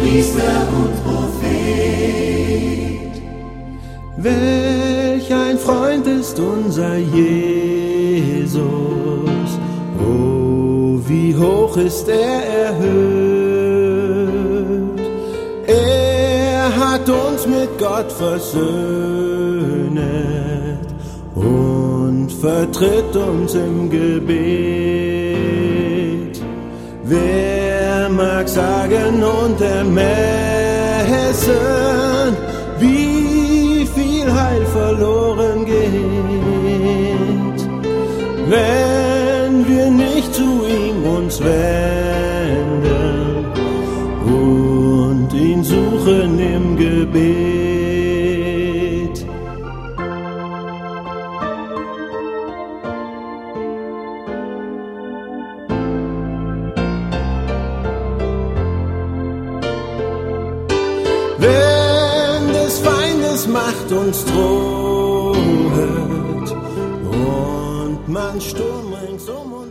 Priester und Prophet. Welch ein Freund ist unser Jesus, oh, wie hoch ist er erhöht. Er hat uns mit Gott versöhnet und vertritt uns im Gebet. Wer mag sagen und ermessen, wie viel Heil verloren geht, wenn wir nicht zu ihm uns wenden und ihn suchen im Gebet. Wenn des Feindes Macht uns droht und man Sturm ringsum uns